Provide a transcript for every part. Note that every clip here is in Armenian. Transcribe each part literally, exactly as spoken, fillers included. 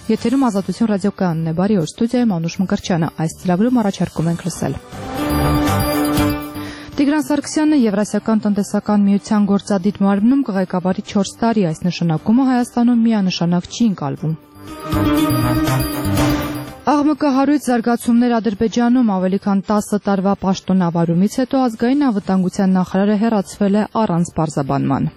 Եթերում Ազատություն ռադիոկայանն է, բարի օր, ստուդիայում Անուշ Մկրտչյանը, այս ծրագրում առաջարկում ենք լսել։ Տիգրան Սարգսյանը Եվրասիական տնտեսական միության գործադիր մարմնում կղեկավարի չորս տարի, այս նշանակումը Հայաստանում միանշանակ չի ընկալվում։ Աղմկահարույց զարգացումներ Ադրբեջանում ավելի քան տասը տարվա պաշտոնավարումից հետո ազգային անվտանգության նախարարը հեռացվել է առանց պարզաբանման։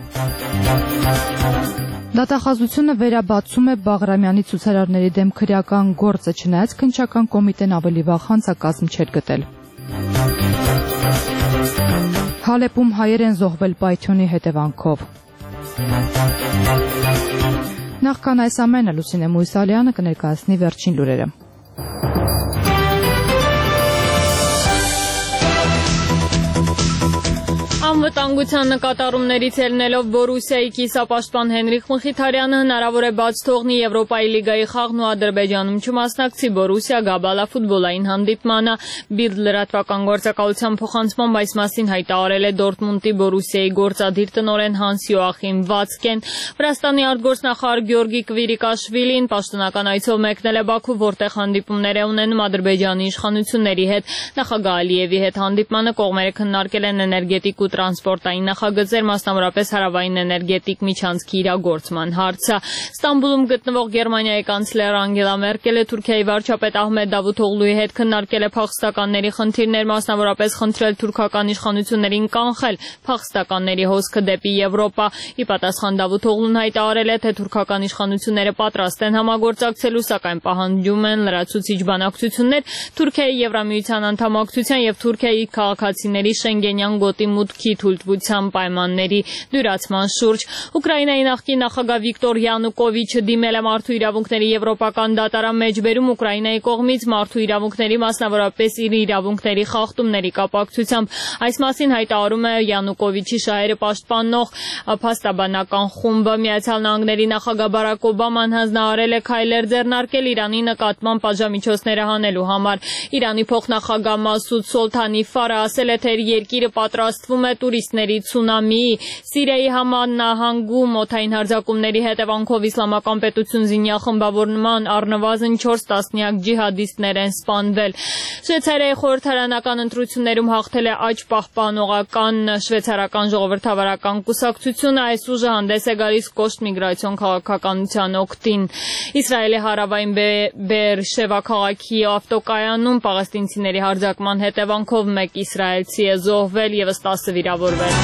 Դատախազությունը վերաբացում է Բաղրամյանի ցուցարարների դեմ քրեական գործը, չնայած քննչական կոմիտեն ավելի վաղ հանցակազմ չէր գտել։ Հալեպում հայեր են զոհվել պայթյունի հետևանքով։ Նախքան այս ամենը Լուսինե Մույսալյանը կներկայացնի վերջին լուրերը։ Անվտանգության նկատառումներից ելնելով Բորուսիայի կիսապաշտպան Հենրիխ Մխիթարյանը հնարավոր է բաց թողնի Եվրոպայի լիգայի խաղն ու Ադրբեջանում չմասնակցի Բորուսիա Գաբալա ֆուտբոլային հանդիպմանը։ Բիլդ լրատվական գործակալության փոխանցմամբ այս մասին հայտարարել է Դորտմունդի Բորուսիայի գործադիր տնօրեն Հանս Յոախիմ Վացկեն։ Վրաստանի արտգործնախարար Գյորգի Կվիրիկաշվիլին պաշտոնական այցով մեկնել է Բաքու, որտեղ հանդիպումներ է ունենում Ադրբեջանի իշխանությունների հետ։ Նախագահ Ալիևի հետ հանդիպմանը կողմերը քննարկել են էներգետիկ ու տրանսպորտային նախագծեր, մասնավորապես հարավային էներգետիկ միջանցքի իրագործման հարցը։ Ստամբուլում գտնվող Գերմանիայի կանցլեր Անգելա Մերկելը Թուրքիայի վարչապետ Ահմեդ Դավութօղլուի հետ քննարկել է փախստականների խնդիրներ, մասնավորապես խնդրել թուրքական իշխանություններին կանխել փախստականների հոսքը դեպի Եվրոպա։ Ի պատասխան Դավութօղլուն հայտարարել է, թե թուրքական իշխանությունները պատրաստ են համագործակցելու, սակայն պահանջում են լրացուցիչ բանակցություններ Թուրքիայի Եվրամիության անդամակցության եւ Թուրքիայի քաղաքացիների Շենգենյան գոտի մուտքի թույլտվության պայմանների դյուրացման շուրջ։ Ուկրաինայի նախկին նախագահ Վիկտոր Յանուկովիչը դիմել է մարդու իրավունքների եվրոպական դատարան մեջբերում Ուկրաինայի կողմից մարդու իրավունքների, մասնավորապես իր իրավունքների խախտումների կապակցությամբ։ Այս մասին հայտարարում է Յանուկովիչի շահերը պաշտպանող փաստաբանական խումբը։ Միացյալ Նահանգների նախագահ Բարակ Օբաման հանձնարարել է քայլեր ձեռնարկել Իրանի նկատմամբ պատժամիջոցները հանելու համար։ Իրանի փոխնախագահ Մասուդ Սոլթանիֆարը ասել է, թե իր երկիրը պատրաստվում է տուրիստների ցունամիի։ Սիրիայի Համան նահանգում օդային հարձակումների հետևանքով իսլամական պետություն զինյալ խմբավորման առնվազն չորս տասնյակ ջիհադիստներ են սպանվել։ Շվեյցարիայի խորհրդարանական ընտրություններում հաղթել է աճ պահպանողական շվեյցարական ժողովրդավարական կուսակցությունը։ Այս ուժը հանդես է գալիս կոշտ միգրացիոն քաղաքականության օգտին։ Իսրայելի հարավային Բեերշևա քաղաքի ավտոկայանում պաղեստինցիների հարձակման հետևանքով մեկ իսրայելցի է զոհվել, ևս տասը վիրավորվել։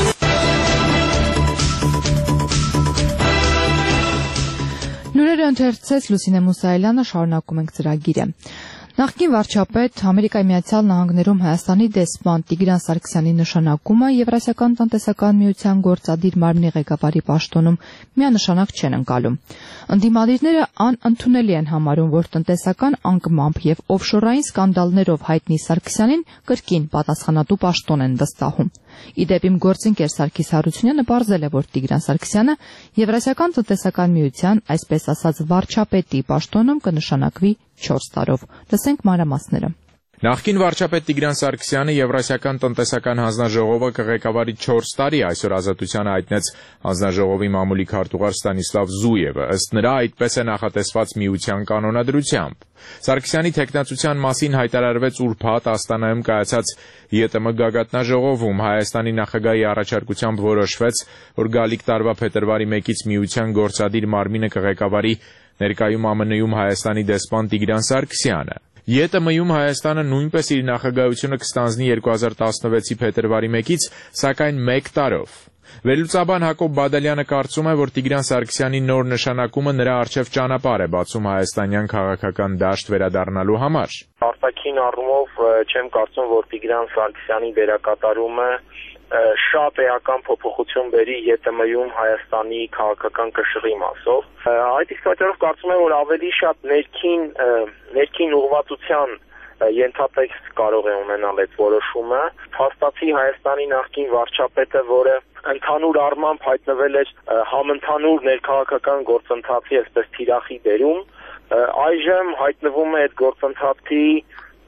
Լուրերը ընթերցեց Լուսինե Մուսալյանը, շարունակում ենք ծրագիրը։ Նախկին վարչապետ Ամերիկայի Միացյալ Նահանգներում Հայաստանի դեսպան Տիգրան Սարգսյանի նշանակումը Եվրասիական տնտեսական միության գործադիր մարմնի ղեկավարի պաշտոնում միանշանակ չեն ընկալում։ Ընդդիմադիրները անընդունելի են համարում, որ տնտեսական անկմամբ եւ օֆշորային սկանդալներով հայտնի Սարգսյանին կրկին պատասխանատու պաշտոն են վստահում։ Իդեպ իմ գործընկեր Սարգիս Հարությունյանը պարզել է, որ Տիգրան Սարգսյանը Եվրասիական տնտեսական միության, այսպես ասած, վարչապետի պաշտոնում կնշանակվի չորս տարով։ Լսենք մանրամասները։ Նախկին վարչապետ Տիգրան Սարգսյանը Եվրասիական տնտեսական հանձնաժողովը կղեկավարի չորս տարի, այսօր Ազատությանը հայտնեց հանձնաժողովի մամուլի քարտուղար Ստանիսլավ Զույևը։ Ըստ նրա, այդպես է նախատեսված միության կանոնադրությամբ։ Սարգսյանի թեկնածության մասին հայտարարվեց ուրբաթ Աստանայում կայացած ԵՏՄ գագաթնաժողովում։ Հայաստանի նախագահի առաջարկությամբ որոշվեց, որ գալիք տարվա փետրվարի մեկից միության գործադիր մարմինը կղեկավարի ներկայում ԱՄՆ-ում Հայաստանի դեսպան Տիգրան Սարգսյանը։ ԵՏՄ-ում Հայաստանը նույնպես իր նախագահությունը կստանձնի երկու հազար տասնվեցի փետրվարի մեկից, սակայն մեկ տարով։ Վերլուծաբան Հակոբ Բադալյանը կարծում է, որ Տիգրան Սարգսյանի նոր նշանակումը նրա առջև ճանապարհ է բացում հայաստանյան քաղաքական դաշտ վերադառնալու համար։ Արտաքին առումով չեմ կարծում, որ Տիգրան Սարգսյանի դերակատարումը շատ էական փոփոխություն բերի ԵՏՄ-ում Հայաստանի քաղաքական կշռի մասով։ Այդ իսկ պատճառով կարծում եմ, որ ավելի շատ ներքին ներքին ուղղվածության ենթատեքստ կարող է ունենալ այդ որոշումը։ Փաստացի Հայաստանի նախկին վարչապետը, որը ընդհանուր առմամբ հայտնվել էր համընդհանուր ներքաղաքական գործընթացի այսպես թիրախի դերում, այժմ հայտնվում է այդ գործընթացի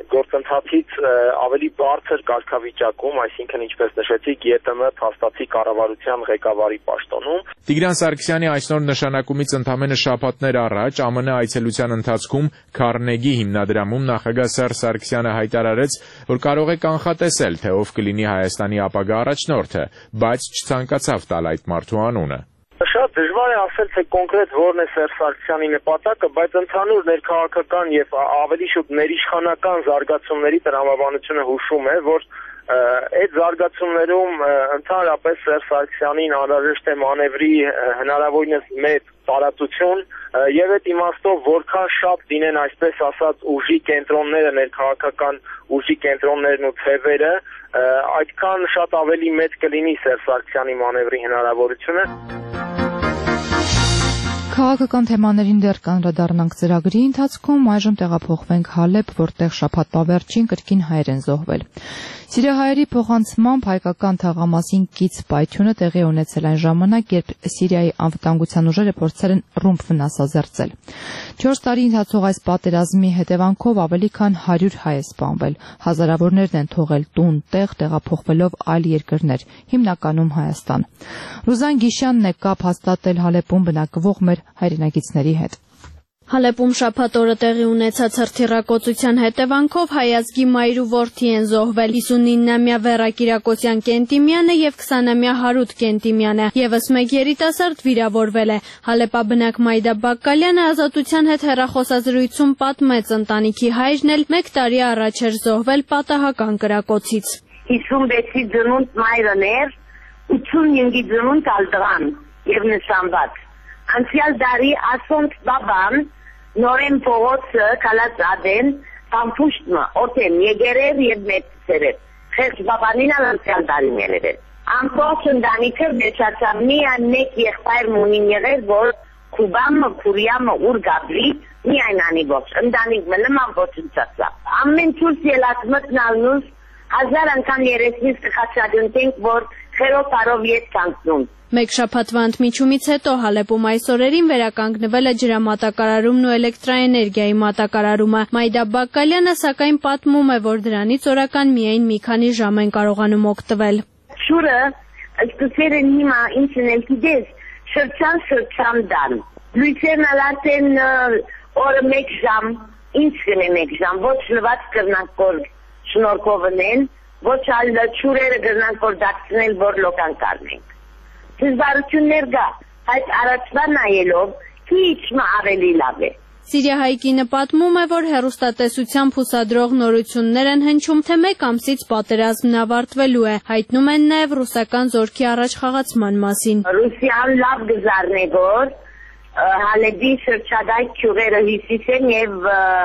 գործընթացից ավելի բարձր կարգավիճակում, այսինքն ինչպես նշեցիք, ԵՏՄ փաստացի կառավարության ղեկավարի պաշտոնում։ Տիգրան Սարգսյանի այսօր նշանակումից ընդամենը շաբաթներ առաջ ԱՄՆ այցելության ընթացքում Քարնեգի հիմնադրամում նախագահ Սերժ Սարգսյանը հայտարարեց, որ կարող է կանխատեսել, թե ով կլինի Հայաստանի ապագա առաջնորդը, բայց չցանկացավ տալ այդ մարդու անունը։ Շատ դժվար է ասել, թե կոնկրետ որն է Սերժ Սարգսյանի նպատակը, բայց ընդհանուր ներքաղաքական եւ ավելի շուտ ներիշխանական զարգացումների տրամաբանությունը հուշում է, որ այդ զարգացումներում ընդհանրապես Սերժ Սարգսյանին անհրաժեշտ է մանևրի հնարավորինս մեծ տարածություն եւ այդ իմաստով որքան շատ լինեն այսպես ասած ուժի կենտրոնները, ներքաղաքական ուժի կենտրոններն ու թևերը, այդքան շատ ավելի մեծ կլինի Սերժ Սարգսյանի մանևրի հնարավորությունը։ Քաղաքական թեմաներին դեռ կանդրադառնանք ծրագրի ընթացքում, այժմ տեղափոխվենք Հալեբ, որտեղ շաբաթվա վերջին կրկին հայեր են զոհվել։ Սիրիահայերի փոխանցմամբ հայկական թաղամասին կից պայթյունը տեղի ունեցել այն ժամանակ, երբ Սիրիայի անվտանգության ուժերը փորձել են ռումբ վնասազերծել։ Չորս տարի ընթացող այս պատերազմի հետևանքով ավելի քան հարյուր հայ է սպանվել, հազարավորներն են թողել տուն, տեղ, տեղափոխվելով այլ երկրներ, հիմնականում Հայաստան։ Ռուզան Գիշյանն է կապ հաստատել Հալեպում բնակվող մեր հայրենագիցների հետ։ Հալեպում շաբաթ օրը տեղի ունեցած հրթիռակոծության հետևանքով հայ ազգի մայր ու որդի են զոհվել հիսունիննամյա Վերա Կիրակոսյան Կենտիմյանը եւ քսանամյա Հարութ Կենտիմյանը, եւս մեկ երիտասարդ վիրավորվել է։ Հալեպաբնակ Մայդա Բակկալյանը Ազատության հետ հեռախոսազրույցում պատմեց, ընտանիքի հայրն էլ մեկ տարի առաջ էր զոհվել պատահական կրակոցից։ հիսունվեցի ծնունդ մայրն էր, ութսունհինգի ծնունդ ալտղան եւ նշանված։ Անցյալ դարի ասոնց բաբան նորեն փողոցը կալածադեն տամփուշտը օտեմ եգերեր եւ մեծերեր խես բաբանին անցյալ դարի մերեր ամբողջ ընտանիքը մեծացավ միայն մեկ եղբայր մունին եղեր որ Քուբամը քուրիամը ուր գաբրի միայն անի ոչ ընտանիքը նման ոչնչացա ամեն ցույց ելած մտնալնուս հազար անգամ երեսնից կխացադունտենք որ խերով բարով ետ կանցնում։ Մեկ շաբաթվա ընդմիջումից հետո Հալեպում այս օրերին վերականգնվել է ջրամատակարարումն ու էլեկտրաէներգիայի մատակարարումը։ Մայդա Բակկալյանը սակայն պատմում է, որ դրանից օրական միայն մի քանի ժամ են կարողանում օգտվել։ Շուրը սկսել են հիմա ինչն էլ գիտես, շրջան շրջան դան։ Լույսերն ալացեն օրը մեկ ժամ, ինչ կնե մեկ ժամ, ոչ լված կրնանք որ շնորհքովն ոչ այլ շուրերը կրնանք որ դարձնել որ լոկան կարնենք։ Դժվարություններ կա, բայց առաջվա նայելով քիչ ավելի լավ է։ Սիրիահայկինը պատմում է, որ հեռուստատեսությամբ հուսադրող նորություններ են հնչում, թե մեկ ամսից պատերազմն ավարտվելու է, հայտնում են նաև ռուսական զորքի առաջխաղացման մասին։ Ռուսիան լավ գզարն է, որ Հալեբի շրջադայք քյուղերը հյուսիսեն եւ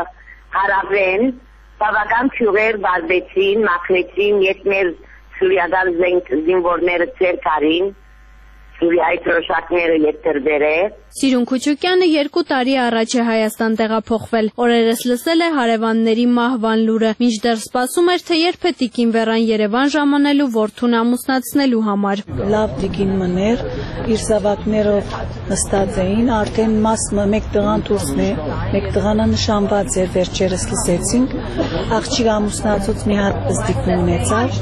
հարավեն, բավական քյուղեր վարվեցին, մաքրեցին, երբ մեր սուրիական զինվորները ծեր կարին, Սուրիայի դրոշակները եթերբեր է։ Սիրուն Քուչուկյանը երկու տարի առաջ է Հայաստան տեղափոխվել։ Օրերս լսել է հարևանների մահվան լուրը, մինչդեռ սպասում էր, թե երբ է տիկին Վերան Երևան ժամանելու որդուն ամուսնացնելու համար։ Լավ տիկին մներ, իր զավակներով նստած էին, արդեն մասը մեկ տղան դուրսն է, մեկ տղանը նշանված էր, վերջերս լսեցինք, աղջիկ ամուսնացուց մի հատ ստիպում ունեցավ։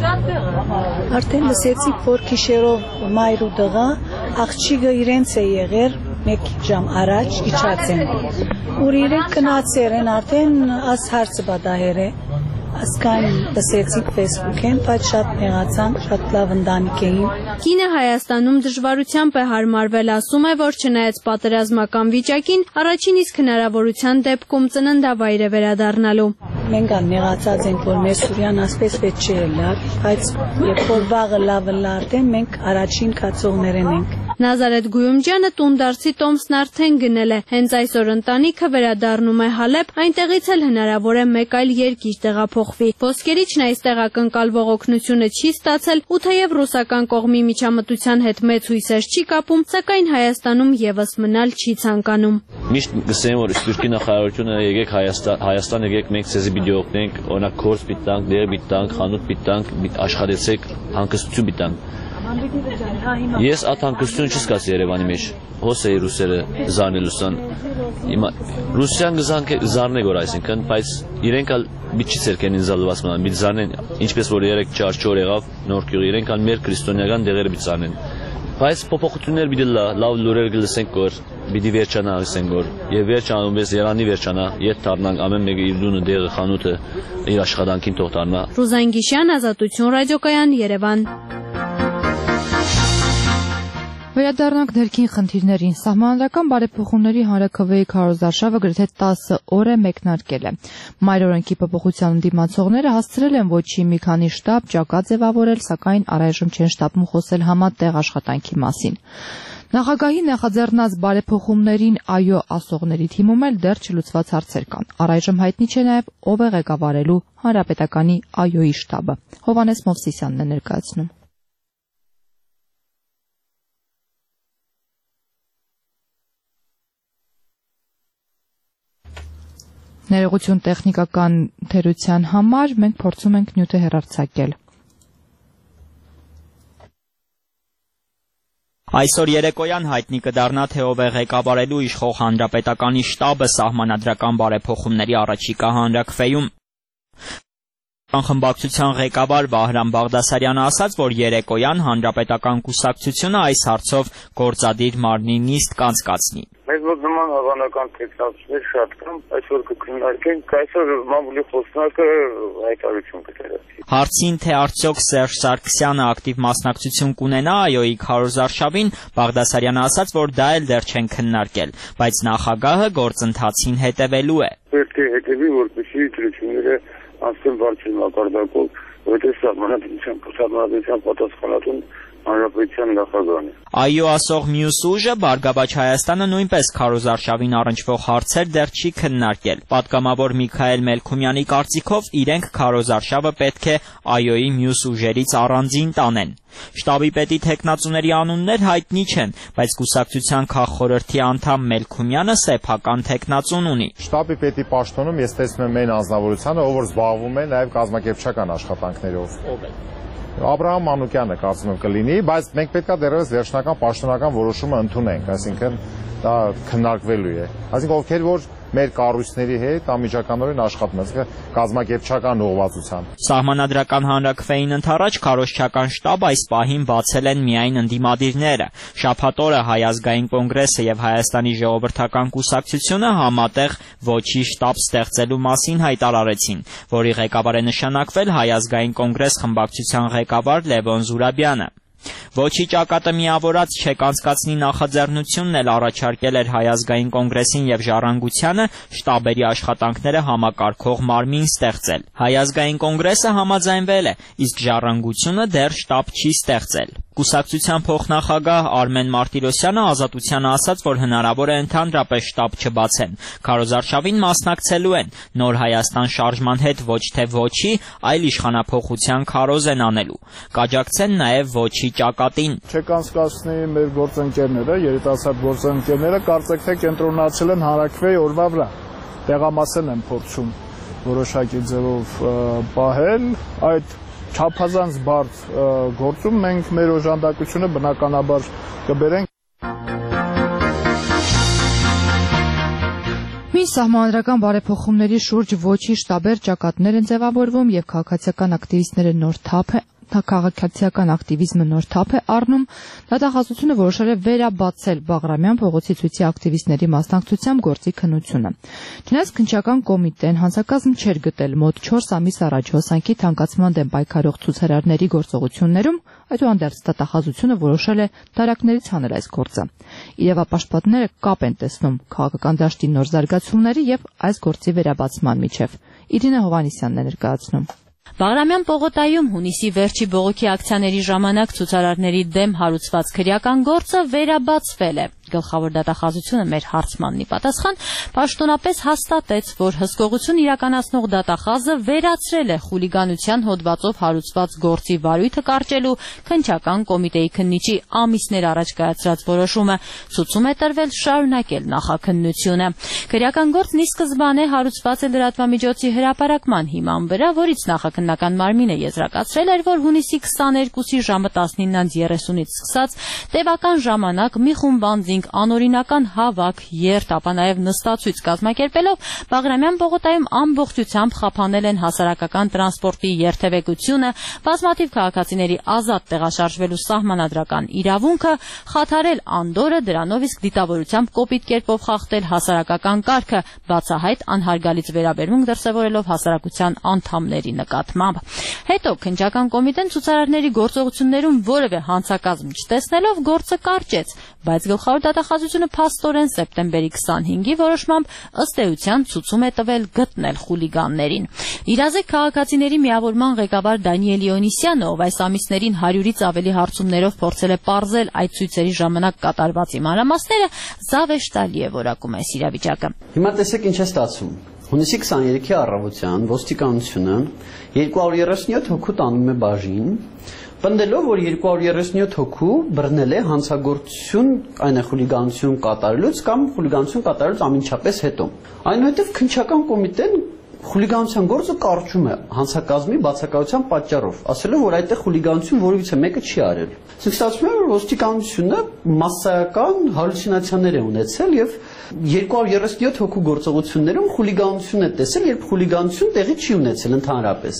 Արդեն լսեցինք, որ գիշերով մայր ու տղա աղջիկը իրենց է եղեր մեկ ժամ առաջ իջած են, որ իրենք կնացեր են արդեն աս հարցը բադահեր է, ասկայն լսեցիք Facebook-են, բայց շատ նեղացան, շատ լավ ընտանիք էին։ Կինը Հայաստանում դժվարությամբ է հարմարվել, ասում է, որ չնայած պատերազմական վիճակին, առաջին իսկ հնարավորության դեպքում ծննդավայր է վերադառնալու։ Մենք նեղացած ենք, որ մեր Սուրիան ասպես պետք չէ լավ, բայց երբ որ վաղը լավը լարդեն, մենք առաջին կացողներն ենք։ Նազարեթ Գույումջյանը տունդարձի տոմսն արդեն գնել է, հենց այսօր ընտանիքը վերադառնում է Հալեբ, այնտեղից էլ հնարավոր է մեկ այլ երկիր տեղափոխվի։ Ոսկերիչն այստեղ ակնկալվող օգնությունը չի ստացել, ու թեև ռուսական կողմի միջամտության հետ մեծ հույսեր չի կապում, սակայն Հայաստանում եւս մնալ չի ցանկանում։ Միշտ գսեմ, որ Սփյուռքի նախարարությունը եկեք Հայաստան, Հայաստան եկեք մենք ցեզի պիտի օգնենք, օրինակ կորս պիտի տանք, դեր պիտի տանք, խանութ պիտի տանք, աշխատեցեք, հանգստություն պիտի տանք։ Ես ատանկություն չզգաց Երևանի մեջ։ Հոս էի ռուսերը զարնելուսան։ Հիմա ռուսյան զարնե գոր այսինքն, բայց իրենք ալ միջից երկեն ինձալված մնան, մի զարնեն, ինչպես որ երեք չար չոր եղավ նոր գյուղ, իրենք ալ մեր քրիստոնեական դեղերը մի զարնեն։ Բայց փոփոխություններ պիտի լավ լուրեր գլսենք գոր, պիտի վերջանա ասենք գոր, եւ վերջանում ես Երանի վերջանա, ետ դառնանք ամեն մեկը իր դունը դեղը խանութը իր աշխատանքին թող դառնա։ Ռուզան Գիշյան, Ազատություն ռադիոկայան, Երևան։ Վերադառնանք ներքին խնդիրներին։ Սահմանադրական բարեփոխումների հանրաքվեի քարոզարշավը գրեթե տասը օր է մեկնարկել է։ Մայրօրենքի փոփոխության դիմացողները հասցրել են ոչի մի քանի շտաբ ճակատ ձևավորել, սակայն առայժմ չեն շտապում խոսել համատեղ աշխատանքի մասին։ Նախագահի նախաձեռնած բարեփոխումներին այո ասողների թիմում էլ դեռ չլուծված հարցեր կան։ Առայժմ հայտնի չէ նաև ով է ղեկավարելու Հանրապետականի այոյի շտաբը։ Հովհաննես Մովսիսյանն է ներկայացնում։ Ներողություն տեխնիկական թերության համար մենք փորձում ենք նյութը հեռարձակել։ Այսօր երեկոյան հայտնի կդառնա, թե ով է ղեկավարելու իշխող Հանրապետականի շտաբը սահմանադրական բարեփոխումների առաջիկա հանրաքվեում։ Խմբակցության ղեկավար Վահրամ Բաղդասարյանը ասաց, որ երեկոյան Հանրապետական կուսակցությունը այս հարցով գործադիր մարմնի նիստ կանցկացնի։ Մեզ մոտ նման հավանական տեքստներ շատ կան, այսօր կքննարկենք, այսօր մամուլի խոսնակը հայտարարություն կտեղի։ Հարցին, թե արդյոք Սերժ Սարգսյանը ակտիվ մասնակցություն կունենա այոյի քարոզարշավին, Բաղդասարյանը ասաց, որ դա էլ դեռ չեն քննարկել, բայց նախագահը գործընթացին հետևելու է։ Պետք է հետևի, որպեսզի դրությունները անցնեն բարձր մակարդակով, որտեղ սահմանադրության սահմանադրության պատասխանատուն Հանրապետության նախագահն է։ Այո ասող մյուս ուժը Բարգավաճ Հայաստանը նույնպես քարոզարշավին առնչվող հարցեր դեռ չի քննարկել։ Պատգամավոր Միքայել Մելքումյանի կարծիքով իրենք քարոզարշավը պետք է այոյի մյուս ուժերից առանձին տանեն։ Շտաբի պետի թեկնածուների անուններ հայտնի չեն, բայց կուսակցության քաղխորհրդի անդամ Մելքումյանը սեփական թեկնածուն ունի։ Շտաբի պետի պաշտոնում ես տեսնում եմ այն անձնավորությանը, ով որ զբաղվում է նաև կազմակերպչական աշխատանքներով։ Ո՞վ է։ Աբրահամ Մանուկյանը կարծում եմ կլինի, բայց մենք պետքա դեռևս վերջնական պաշտոնական որոշումը ընդունենք, այսինքն դա քննարկվելու է։ Այսինքն ովքեր որ մեր կառույցների հետ անմիջականորեն աշխատում են, կազմակերպչական ուղղվածությամբ։ Սահմանադրական հանրաքվեին ընդառաջ քարոզչական շտաբ այս պահին բացել են միայն ընդդիմադիրները։ Շաբաթ օրը Հայ ազգային կոնգրեսը եւ Հայաստանի ժողովրդական կուսակցությունը համատեղ ոչի շտաբ ստեղծելու մասին հայտարարեցին, որի ղեկավար է նշանակվել Հայ ազգային կոնգրես խմբակցության ղեկավար Լևոն Զուրաբյանը։ Ոչի ճակատը միավորած չեք անցկացնի նախաձեռնությունն էլ առաջարկել էր Հայ ազգային կոնգրեսին եւ Ժառանգությանը շտաբերի աշխատանքները համակարգող մարմին ստեղծել։ Հայ ազգային կոնգրեսը համաձայնվել է, իսկ Ժառանգությունը դեռ շտաբ չի ստեղծել։ Կուսակցության փոխնախագահ Արմեն Մարտիրոսյանը Ազատությանը ասաց, որ հնարավոր է ընդհանրապես շտաբ չբացեն։ Քարոզարշավին մասնակցելու են Նոր Հայաստան շարժման հետ ոչ թե ոչի, այլ իշխանափոխության քարոզ են անելու։ Կաջակցեն նաև ոչի ճակատին։ Չեք անցկացնի մեր գործընկերները, երիտասարդ գործընկերները կարծեք թե կենտրոնացել են հանրաքվեի օրվա վրա։ Տեղամասն են փորձում որոշակի ձևով պահել այդ չափազանց բարդ գործում մենք մեր օժանդակությունը բնականաբար կբերենք։ Մինչ սահմանադրական բարեփոխումների շուրջ ոչի շտաբեր ճակատներ են ձևավորվում եւ քաղաքացիական ակտիվիստները նոր թափ է քաղաքացիական ակտիվիզմը նոր թափ է առնում, դատախազությունը որոշել է վերաբացել Բաղրամյան փողոցի ցույցի ակտիվիստների մասնակցությամբ գործի քննությունը։ Չնայած քննչական կոմիտեն հանցակազմ չէր գտել մոտ չորս ամիս առաջ հոսանքի թանկացման դեմ պայքարող ցուցարարների գործողություններում, այդուհանդերձ դատախազությունը որոշել է դարակներից հանել այս գործը։ Իրավապաշտպանները կապ են տեսնում քաղաքական դաշտի նոր զարգացումների եւ այս գործի վերաբացման միջև։ Իրինա Հովհաննիսյանն է ներկայացնում։ Բաղրամյան պողոտայում հունիսի վերջի բողոքի ակցիաների ժամանակ ցուցարարների դեմ հարուցված քրեական գործը վերաբացվել է։ Գլխավոր դատախազությունը մեր հարցմանն ի պատասխան պաշտոնապես հաստատեց, որ հսկողություն իրականացնող դատախազը վերացրել է խուլիգանության հոդվածով հարուցված գործի վարույթը կարճելու քննչական կոմիտեի քննիչի ամիսներ առաջ կայացրած որոշումը, ցուցում է տրվել շարունակել նախաքննությունը։ Քրեական գործն ի սկզբանե հարուցված է լրատվամիջոցի հրապարակման հիման վրա, որից նախաքննական մարմինը եզրակացրել էր, որ հունիսի քսաներկուսի ժամը տասնինից երեսունից սկսած տևական ժամանակ մի խումբ անձինք անօրինական հավաք, երթ, ապա նաև նստացույց կազմակերպելով Բաղրամյան պողոտայում ամբողջությամբ խափանել են հասարակական տրանսպորտի երթևեկությունը, բազմաթիվ քաղաքացիների ազատ տեղաշարժվելու սահմանադրական իրավունքը, խաթարել անդորը, դրանով իսկ դիտավորությամբ կոպիտ կերպով խախտել հասարակական կարգը, բացահայտ անհարգալից վերաբերմունք դրսևորելով հասարակության անդամների նկատմամբ։ Հետո քննչական կոմիտեն ցուցարարների գործողություններում որևէ հանցակազմ չտեսնելով գործը կարճեց, բայց գլխավոր դատախազությունը փաստորեն սեպտեմբերի քսանհինգի որոշմամբ ըստ էության ցուցում է տվել գտնել խուլիգաններին։ Իրազեկ քաղաքացիների միավորման ղեկավար Դանիել Իոնիսյանը, ով այս ամիսներին հարյուրից ավելի հարցումներով փորձել է պարզել այդ ցույցերի ժամանակ կատարված մանրամասները, զավեշտալի է որակում այս իրավիճակը։ Հիմա տեսեք ինչ է ստացվում։ Հունիսի քսաներեքի առավոտյան ոստիկանությունը երկու հարյուր երեսունյոթ հոգու տանում է բաժին, պնդելով, որ երկու հարյուր երեսունյոթ հոգու բռնել է հանցագործություն, այն է խուլիգանություն կատարելուց կամ խուլիգանություն կատարելուց ամենչապես հետո։ Այնուհետև քննչական կոմիտեն խուլիգանության գործը կարճում է հանցակազմի բացակայության պատճառով, ասելով, որ այդտեղ խուլիգանություն որևիցե մեկը չի արել։ Իսկ ստացվում է, որ ոստիկանությունը մասսայական հալյուցինացիաներ է ունեցել եւ երկու հարյուր երեսունյոթ հոգու գործողություններում խուլիգանություն է տեսել, երբ խուլիգանություն տեղի չի ունեցել ընդհանրապես։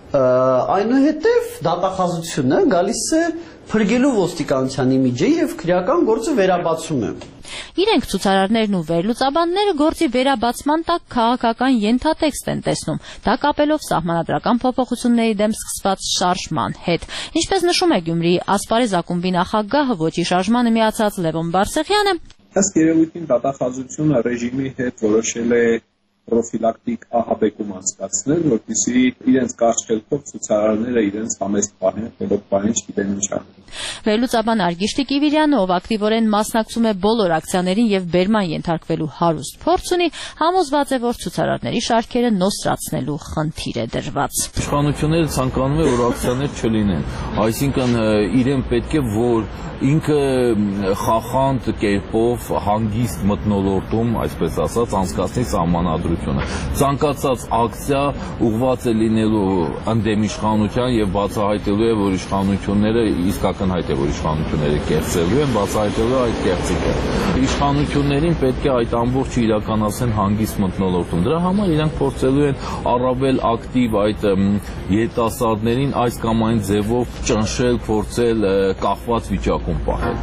Այնուհետև դատախազությունը գալիս է փրկելու ոստիկանության իմիջը եւ քրեական գործը վերաբացում է։ Իրենք ցուցարարներն ու վերլուծաբանները գործի վերաբացման տակ քաղաքական ենթատեքստ են տեսնում, դա կապելով սահմանադրական փոփոխությունների դեմ սկսված շարժման հետ։ Ինչպես նշում է Գյումրիի ասպարեզ ակումբի նախագահը ոչի շարժմանը միացած Լևոն Բարսեղյանը, ըստ երևույթին դատախազությունը ռեժիմի հետ որոշել է պրոֆիլակտիկ ահաբեկում անցկացնել, որպեսզի իրենց կարճ խելքով ցուցարարները իրենց համեստ պահեն, խելոք պահեն, չգիտեն ինչ անեն։ Վերլուծաբան Արգիշտի Կիվիրյանը, ով ակտիվորեն մասնակցում է բոլոր ակցիաներին եւ բերման ենթարկվելու հարուստ փորձ ունի, համոզված է, որ ցուցարարների շարքերը նոսրացնելու խնդիր է դրված։ Իշխանությունները ցանկանում են, որ ակցիաներ չլինեն, այսինքն իրեն պետք է, որ ինքը խախանդ կերպով հանգիստ մթնոլորտում, այսպես ասած, անցկացնի սահմանադրությունը։ Ցանկացած ակցիա ուղղված է լինելու ընդդեմ իշխանության եւ բացահայտելու է, որ իշխանությունները իսկական հայտ է, որ իշխանությունները կեղծելու են, բացահայտելու այդ կեղծիքը։ Իշխանություններին պետք է այդ ամբողջը իրականացնեն հանգիստ մթնոլորտում։ Դրա համար իրենք փորձելու են առավել ակտիվ այդ երիտասարդներին այս կամ այն ձևով ճնշել, փորձել կախված վիճակում պահել։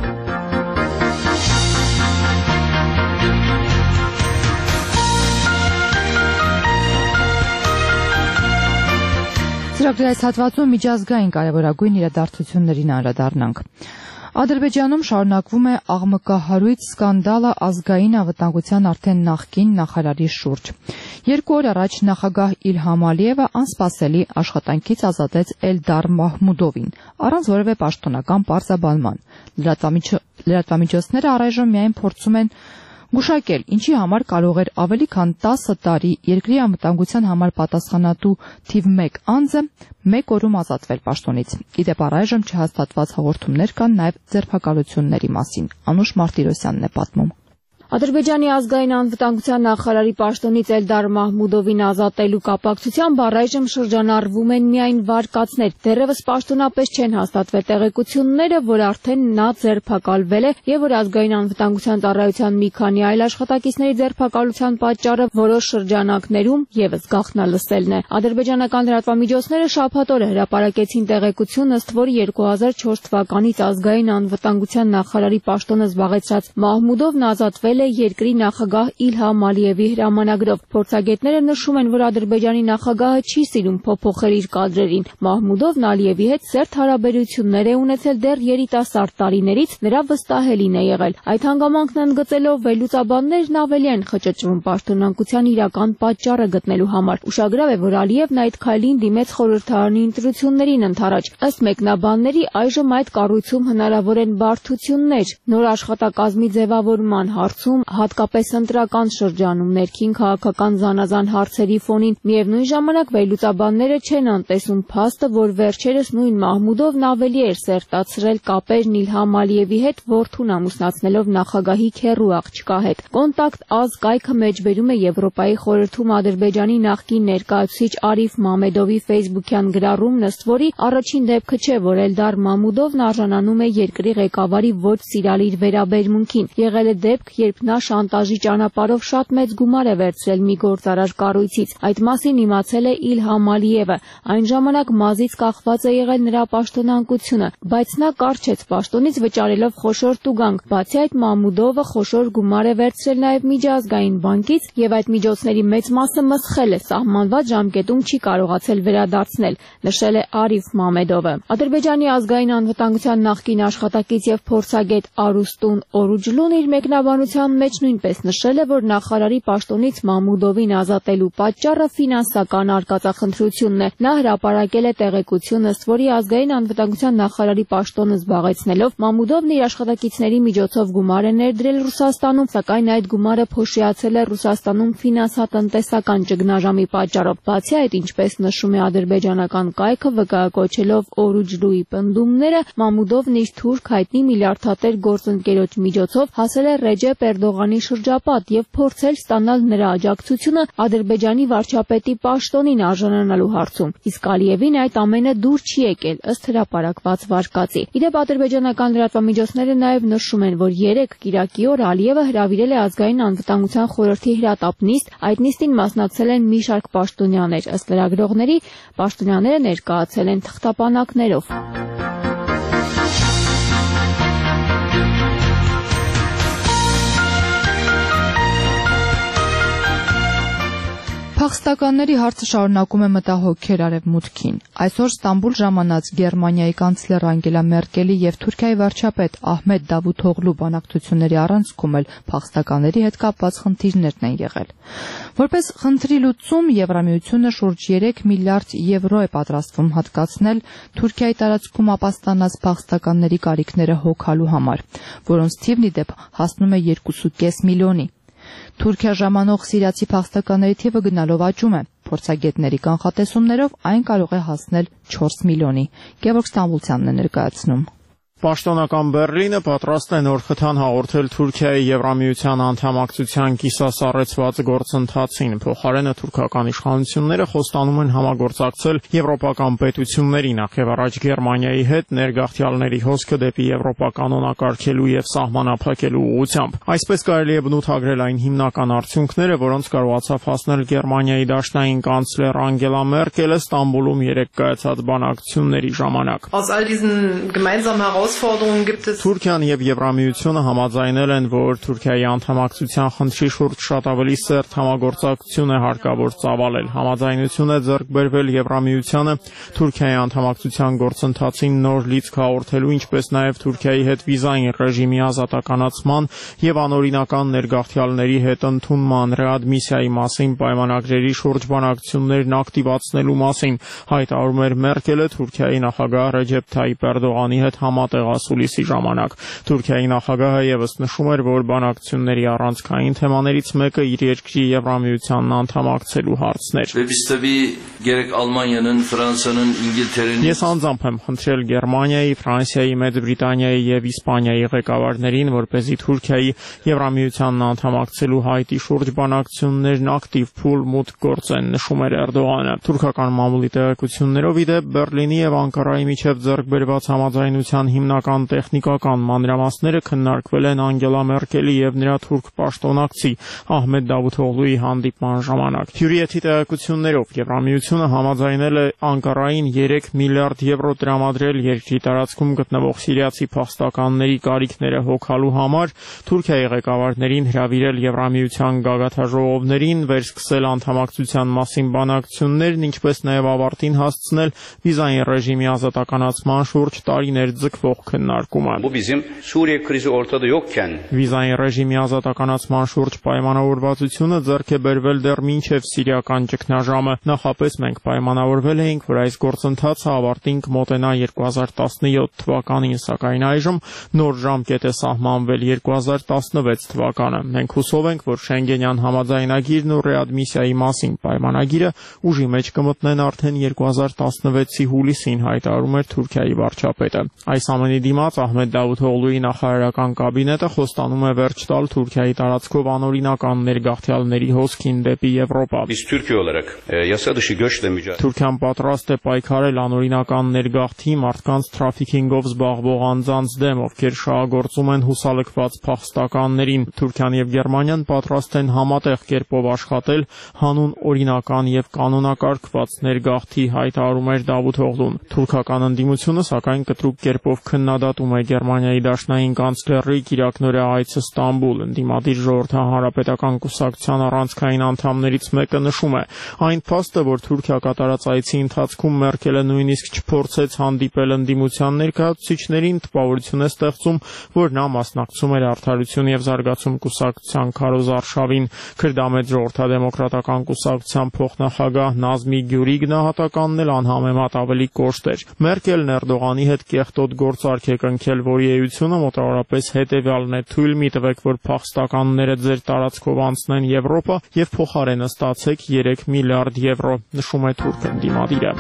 Ծրագրի այս հատվածում միջազգային կարևորագույն իրադարձություններին անդրադառնանք։ Ադրբեջանում շարունակվում է աղմկահարույց սկանդալը ազգային անվտանգության արդեն նախկին նախարարի շուրջ։ Երկու օր առաջ նախագահ Իլհամ Ալիևը անսպասելի աշխատանքից ազատեց Էլդար Մահմուդովին, առանց որևէ պաշտոնական պարզաբանման։ Լրատվամիջոցները առայժմ միայն փորձում են գուշակել, ինչի համար կարող էր ավելի քան տասը տարի երկրի անվտանգության համար պատասխանատու թիվ մեկ անձը մեկ օրում ազատվել պաշտոնից։ Իդեպ առայժմ չհաստատված հաղորդումներ կան նաև ձերբակալությունների մասին։ Անուշ Մարտիրոսյանն է պատմում։ Ադրբեջանի ազգային անվտանգության նախարարի պաշտոնից Էլդար Մահմուդովին ազատելու կապակցությամբ առայժմ շրջանառվում են միայն վարկածներ։ Դեռևս պաշտոնապես չեն հաստատվել տեղեկությունները, որ արդեն նա ձերբակալվել է եւ որ ազգային անվտանգության ծառայության մի քանի այլ աշխատակիցների ձերբակալության պատճառը որոշ շրջանակներում եւս գաղտնալսելն է։ Ադրբեջանական լրատվամիջոցները շաբաթ օրը հրապարակեցին տեղեկություն, ըստ որի երկու հազար չորս թվականից ազգային անվտանգության նախարարի պաշտոնը զբաղեցրած Մահմուդովն ազատվել է երկրի նախագահ Իլհամ Ալիևի հրամանագրով։ Փորձագետները նշում են, որ Ադրբեջանի նախագահը չի սիրում փոփոխել իր կադրերին։ Մահմուդովն Ալիևի հետ սերտ հարաբերություններ է ունեցել դեռ երիտասարդ տարիներից, նրա վստահելին է եղել։ Այդ հանգամանքն ընդգծելով վերլուծաբաններն ավելի են խճճվում պաշտոնանկության իրական պատճառը գտնելու համար։ Ուշագրավ է, որ Ալիևն այդ քայլին դիմեց խորհրդարանի ընտրություններին ընդառաջ։ Ըստ մեկնաբանների այժմ այդ կառույցում հնարավոր են բարդություններ։ Նոր աշխատակազմի ձևավորման հարցում, հատկապես ընտրական շրջանում ներքին քաղաքական զանազան հարցերի ֆոնին, միևնույն ժամանակ վերլուծաբանները չեն անտեսում փաստը, որ վերջերս նույն Մահմուդովն ավելի էր սերտացրել կապերն Իլհամ Ալիևի հետ, որդուն ամուսնացնելով նախագահի քեռու աղջկա հետ։ Կոնտակտ ազգ կայքը մեջբերում է Եվրոպայի խորհրդում Ադրբեջանի նախկին ներկայացուցիչ Արիֆ Մամեդովի ֆեյսբուքյան գրառումն, ըստ որի առաջին դեպքը չէ, որ Էլդար Մամուդովն արժանանում է երկրի ղեկավարի ոչ սիրալիր վերաբերմունքին։ Եղել է դեպք, երբ նա շանտաժի ճանապարհով շատ մեծ գումար է վերցրել մի գործարար կառույցից։ Այդ մասին իմացել է Իլհամ Ալիևը։ Այն ժամանակ մազից կախված է եղել նրա պաշտոնանկությունը, բայց նա կարճեց պաշտոնից վճարելով խոշոր տուգանք։ Բացի այդ, Մամուդովը խոշոր գումար է վերցրել նաև միջազգային բանկից եւ այդ միջոցների մեծ մասը մսխել է, սահմանված ժամկետում չի կարողացել վերադարձնել, նշել է Արիֆ Մամեդովը։ Ադրբեջանի ազգային անվտանգության նախկին աշխատակից եւ փորձագետ Արուստուն Օրուջլուն իր մեկնաբանության մեջ նույնպես նշել է, որ նախարարի պաշտոնից Մամուդովին ազատելու պատճառը ֆինանսական արկածախնդրությունն է։ Նա հրապարակել է տեղեկություն, ըստ որի ազգային անվտանգության նախարարի պաշտոնը զբաղեցնելով Մամուդովն իր աշխատակիցների միջոցով գումար է ներդրել Ռուսաստանում, սակայն այդ գումարը փոշիացել է Ռուսաստանում ֆինանսատնտեսական ճգնաժամի պատճառով։ Բացի այդ, ինչպես նշում է ադրբեջանական կայքը, վկայակոչելով Օրուջլուի պնդումները, Մամուդովն իր թուրք հայտնի միլիարդատեր գործընկերոջ միջոցով հասել է Ռեջեփ Էրդողանի շրջապատ եւ փորձել ստանալ նրա աջակցությունը Ադրբեջանի վարչապետի պաշտոնին արժանանալու հարցում։ Իսկ Ալիևին այդ ամենը դուր չի եկել, ըստ հրապարակված վարկածի։ Իդեպ ադրբեջանական լրատվամիջոցները նաև նշում են, որ երեկ կիրակի օր Ալիևը հրավիրել է ազգային անվտանգության խորհրդի հրատապ նիստ, այդ նիստին մասնակցել են մի շարք պաշտոնյաներ, ըստ լրագրողների, պաշտոնյաները ներկայացել են թղթապանակներով։ Փախստականների հարցը շարունակում է մտահոգել Արևմուտքին։ Այսօր Ստամբուլ ժամանած Գերմանիայի կանցլեր Անգելա Մերկելի եւ Թուրքիայի վարչապետ Ահմեդ Դավութօղլու բանակցությունների առանցքում էլ փախստականների հետ կապված խնդիրներն են եղել։ Որպես խնդրի լուծում Եվրամիությունը շուրջ երեք միլիարդ եվրո է պատրաստվում հատկացնել Թուրքիայի տարածքում ապաստանած փախստականների կարիքները հոգալու համար, որոնց թիվն ի դեպ հասնում է երկու կես միլիոնի։ Թուրքիա ժամանող սիրիացի փախստականների թիվը գնալով աճում է։ Փորձագետների կանխատեսումներով այն կարող է հասնել չորս միլիոնի։ Գևորգ Ստամբուլցյանն է ներկայացնում։ Պաշտոնական Բեռլինը պատրաստ է նոր խթան հաղորդել Թուրքիայի Եվրամիության անդամակցության կիսասառեցված գործընթացին։ Փոխարենը թուրքական իշխանությունները խոստանում են համագործակցել եվրոպական պետությունների, նախ եւ առաջ Գերմանիայի հետ, ներգաղթյալների հոսքը դեպի Եվրոպա կանոնակարգելու եւ սահմանափակելու ուղղությամբ։ Այսպես կարելի է բնութագրել այն հիմնական արդյունքները, որոնց կարողացավ հասնել Գերմանիայի դաշնային կանցլեր Անգելա Մերկելը Ստամբուլում երեկ կայացած բանակցությունների ժամանակ։ Թուրքիան եւ Եվրամիությունը համաձայնել են, որ Թուրքիայի անդամակցության խնդրի շուրջ շատ ավելի սերտ համագործակցություն է հարկավոր ծավալել։ Համաձայնություն է ձեռք բերվել Եվրամիությանը Թուրքիայի անդամակցության գործընթացին նոր լիցք հաղորդելու, ինչպես նաեւ Թուրքիայի հետ վիզային ռեժիմի ազատականացման եւ անօրինական ներգաղթյալների հետ ընդունման ռեադմիսիայի մասին պայմանագրերի շուրջ բանակցություններն ակտիվացնելու մասին, հայտարարում էր Մերկելը Թուրքիայի նախագահ Ռեջեփ Թայիպ Էրդողանի հետ համատեղասուլիսի ժամանակ։ Թուրքիայի նախագահը եւս նշում էր, որ բանակցությունների առանցքային թեմաներից մեկը իր երկրի Եվրամիությանն անդամակցելու հարցն էր։ Ես անձամբ եմ խնդրել Գերմանիայի, Ֆրանսիայի, Մեծ Բրիտանիայի եւ Իսպանիայի ղեկավարներին, որպեսզի Թուրքիայի Եվրամիությանն անդամակցելու հայտի շուրջ բանակցություններն ակտիվ փուլ մուտք գործեն, նշում էր Էրդողանը։ Թուրքական մամուլի տեղեկություններով ի դեպ Բեռլինի եւ Անկարայի միջև ձեռք բերված համաձայնության հիմնական տեխնիկական մանրամասները քննարկվել են Անգելա Մերկելի եւ նրա թուրք պաշտոնակցի Ահմեդ Դավութօղլուի հանդիպման ժամանակ։ Հյուրիեթի տեղեկություններով Եվրամիությունը համաձայնել է Անկարային երեք միլիարդ եվրո տրամադրել երկրի տարածքում գտնվող սիրիացի փախստականների կարիքները հոգալու համար, Թուրքիայի ղեկավարներին հրավիրել Եվրամիության գագաթաժողովներին, վերսկսել անդամակցության մասին բանակցություններն, ինչպես նաև ավարտին հասցնել վիզային ռեժիմի ազատականացման շուրջ տարիներ ձգվող քննարկումը։ Վիզային ռեժիմի ազատականացման շուրջ պայմանավորվածությունը ձեռք է բերվել դեռ մինչև սիրիական ճգնաժամը։ Նախապես մենք պայմանավորվել էինք, որ այս գործընթացը ավարտին կմոտենա երկու հազար տասնյոթ թվականին, սակայն այժմ նոր ժամկետ է սահմանվել երկու հազար տասնվեց թվականը։ Մենք հուսով ենք, որ Շենգենյան համաձայնագիրն ու ռեադմիսիայի մասին պայմանագիրը ուժի մեջ կմտնեն արդեն երկու հազար տասնվեցի հուլիսին, հայտարարում էր Թուրքիայի վարչապետը։ Այս ամենի դիմաց Ահմեդ Դավութօղլուի նախարարական կաբինետը խոստանում է վերջ տալ Թուրքիայի տարածքով անօրինական ներգաղթյալների հոսքին դեպի Եվրոպա։ Թուրքիան պատրաստ է պայքարել անօրինական ներգաղթի, մարդկանց թրաֆիքինգով զբաղվող անձանց դեմ, ովքեր շահագործում են հուսալքված փախստականներին։ Թուրքիան եւ Գերմանիան պատրաստ են համատեղ կերպով աշխատել հանուն օրինական եւ կանոնակարգված ներգաղթի, հայտարարում էր Դավութօղլուն։ Թուրքական ընդդիմությունը սակայն կտրուկ կերպով քննադատում է Գերմանիայի դաշնային կանցլերի Կիրակնորյա այցը Ստամբուլ։ Ընդդիմադիր ժողովրդահարապետական կուսակցության առանցքային անդամներից մեկը նշում է. այն փաստը, որ Թուրքիա կատարած այցի ընթացքում Մերկելը նույնիսկ չփորձեց հանդիպել ընդդիմության ներկայացուցիչներին, տպավորություն է ստեղծում, որ նա մասնակցում էր Արդարություն եւ զարգացում կուսակցության քարոզարշավին։ Քրդամետ ժողովրդադեմոկրատական կուսակցության փոխնախագահ Նազմի Գյուրի գնահատականն էլ անհամեմատ ավելի կոշտ էր։ Մերկելն Էրդողանի հետ կեղտոտ գործարք է կնքել, որի էությունը մոտավորապես հետեւյալն է. թույլ մի տվեք, որ փախստականները ձեր տարածքով անցնեն Եվրոպա եւ փոխարենը ստացեք երեք միլիարդ եվրո, նշում է թուրք ընդդիմադիրը։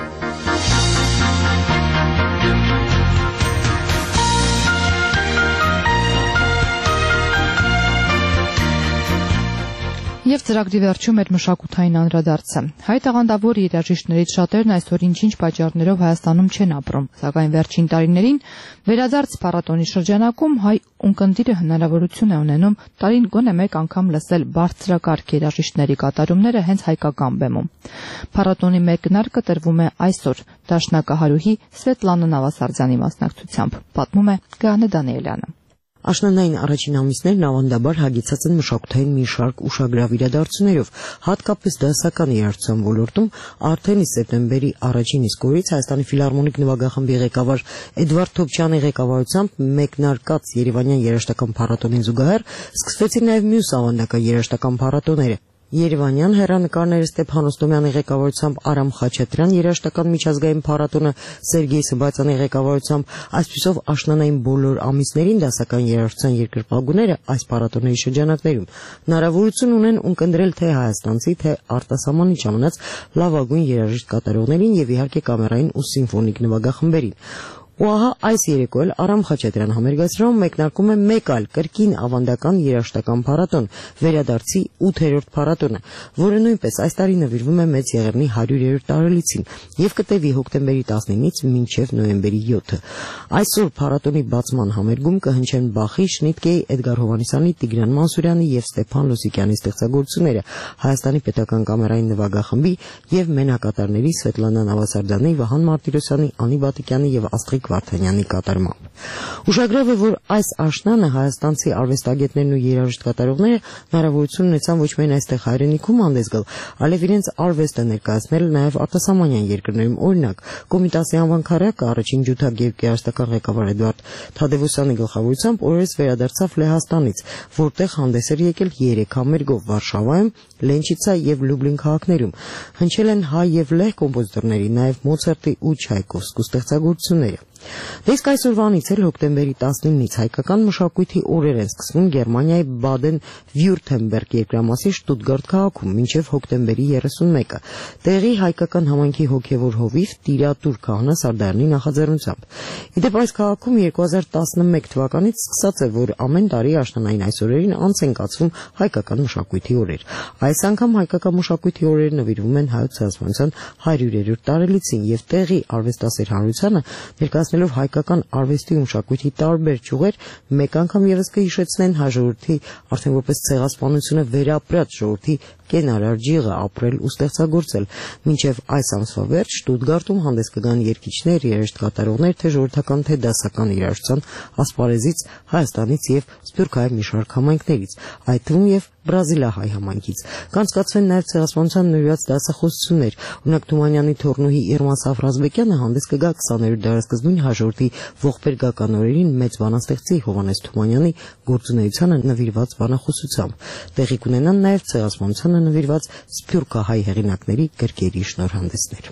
Եվ ծրագրի վերջում էր մշակութային անդրադարձը։ Հայ տաղանդավոր երաժիշտներից շատերն այսօր ինչ-ինչ պատճառներով Հայաստանում չեն ապրում, սակայն վերջին տարիներին վերադարձ փառատոնի շրջանակում հայ ունկնդիրը հնարավորություն է ունենում տարին գոնե մեկ անգամ լսել բարձրակարգ երաժիշտների կատարումները հենց հայկական բեմում։ Փառատոնի մեկ գնարկը տրվում է այսօր դաշնակահարուհի Սվետլանա Նավասարդյանի մասնակցությամբ, պատմում է Գահնե Դանիելյանը։ Աշնանային առաջին ամիսներն ավանդաբար հագեցած են մշակութային մի շարք ուշագրավ իրադարձություններով, հատկապես դասական երաժշտության ոլորտում արդեն իսկ սեպտեմբերի առաջին իսկ օրից Հայաստանի ֆիլհարմոնիկ նվագախմբի ղեկավար Էդվարդ Թոփչյանի ղեկավարությամբ մեկնարկած Երևանյան երաժշտական փառատոնին զուգահեռ սկսվեցին նաև մյուս ավանդական երաժշտական փառատոները։ Երևանյան հեռանկարները Ստեփան Օստոմյանի ղեկավարությամբ Արամ Խաչատրյան երաժշտական միջազգային փառատոնը Սերգեյ Սբացյանի ղեկավարությամբ, այսպիսով աշնանային բոլոր ամիսներին դասական երաժշտության երկրպագուները այս փառատոնների շրջանակներում հնարավորություն ունեն ունկնդրել թե հայաստանցի, թե արտասահմանից ժամանած լավագույն երաժիշտ կատարողներին եւ իհարկե կամերային ու սիմֆոնիկ նվագախմբերին։ Ու ահա այս երեկո էլ Արամ Խաչատրյան համերգացրում մեկնարկում է մեկ այլ կրկին ավանդական երաժշտական փառատոն, վերադարձի ութերորդ փառատոնը, որը նույնպես այս տարի նվիրվում է Մեծ Եղեռնի հարյուրերորդ տարելիցին եւ կտևի հոկտեմբերի տասնինից մինչեւ նոյեմբերի յոթը։ Այսօր փառատոնի բացման համերգում կհնչեն Բախի, Շնիտկեի, Էդգար Հովհաննիսյանի, Տիգրան Մանսուրյանի եւ Ստեփան Լոսիկյանի ստեղծագործությունները, Հայաստանի պետական կամերային նվագախմբի եւ մենակատարների Սվետլանա Նավասարդյանի, Վահան Մարտիրոսյանի, Անի Բատիկյանի եւ Աստղիկ Վարդանյանի կատարմամբ։ Ուշագրավ է, որ այս աշնանը հայաստանցի արվեստագետներն ու երաժիշտ կատարողները հնարավորություն ունեցան ոչ միայն այստեղ հայրենիքում հանդես գալ, այլև իրենց արվեստը ներկայացնել նաև արտասահմանյան երկրներում։ Օրինակ, Կոմիտասի անվան քառակը առաջին ջութակ երաժշտական ղեկավար Էդվարդ Թադևոսյանի գլխավորությամբ օրերս վերադարձավ Լեհաստանից, որտեղ հանդես էր եկել երեք համերգով Վարշավայում, Լենչիցա եւ Լյուբլին քաղաքներում։ Հնչել են հայ եւ լեհ կոմպոզիտորների, նաև Մոցարտի ու Չայկովսկու ստեղծագործությունները։ Իսկ այսօրվանից էլ հոկտեմբերի տասնինից հայկական մշակույթի օրեր են սկսվում Գերմանիայի Բադեն-Վյուրթեմբերգ երկրամասի Շտուտգարտ քաղաքում մինչև հոկտեմբերի երեսունմեկը, տեղի հայկական համայնքի հոգևոր հովիվ Տիրատուր քահանա Սարդարյանի նախաձեռնությամբ։ Իդեպ այս քաղաքում երկու հազար տասնմեկ թվականից սկսած է, որ ամեն տարի աշնանային այս օրերին անց են կացվում հայկական մշակույթի օրեր։ Այս անգամ հայկական մշակույթի օրերը նվիրվում են հայոց ցեղասպանության հարյուրերորդ տարելիցին եւ տեղի արվեստասեր հանրությանը ներկայացնում ներկայացնելով հայկական արվեստի ու մշակույթի տարբեր ճյուղեր, մեկ անգամ եւս կհիշեցնեն հայ ժողովրդի արդեն որպես ցեղասպանությունը վերապրած ժողովրդի կենարար ջիղը ապրել ու ստեղծագործել։ Մինչև այս ամսվա վերջ Շտուտգարտում հանդես կգան երգիչներ, երաժշտ կատարողներ, թե ժողովրդական, թե դասական երաժշտության ասպարեզից, Հայաստանից եւ Սփյուռքահայ մի շարք համայնքներից, այդ թվում եւ բրազիլահայ համայնքից։ Կանցկացվեն նաեւ ցեղասպանության նվիրված դասախոսություններ։ Օրինակ Թումանյանի թորնուհի Իրմա Սաֆրազբեկյանը հանդես կգա քսաներորդ դարաշրջանի հայ ժողովրդի ողբերգական օրերին մեծ բանաստեղծի Հովհաննես Թումանյանի գործունեությանը նվիրված բանախոսությամբ։ Տեղի կունենան նաեւ ցեղասպանությանը նվիրված սփյուռքահայ հեղինակների գրքերի շնորհանդեսներ։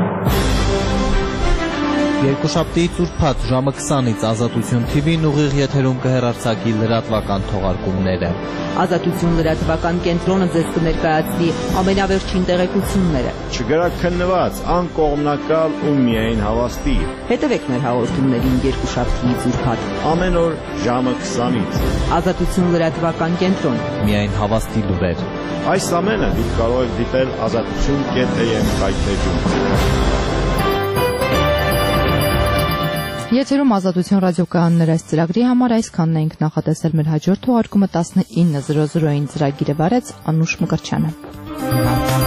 Երկուշաբթի ծուրփաթ ժամը քսանից Ազատություն Թի Վին ուղիղ եթերում կհեռարձակի լրատվական թողարկումները։ Ազատություն լրատվական կենտրոնը ձեզ կներկայացնի ամենավերջին տեղեկությունները։ Չգրաքննված, անկողմնակալ ու միայն հավաստի։ Հետևեք մեր հաղորդումներին երկուշաբթի ծուրփաթ ամեն օր ժամը քսանից։ Ազատություն լրատվական կենտրոն։ Միայն հավաստի լուրեր։ Այս ամենը դուք կարող եք դիտել ազատություն կետ էյ էմ կայքէջում։ Եթերում Ազատություն ռադիոկայաններ այս ծրագրի համար այսքանն ենք նախատեսել մեր հաջորդ թողարկումը տասնինը զրո զրոյին ծրագիրը վարեց Անուշ Մկրտչյանը։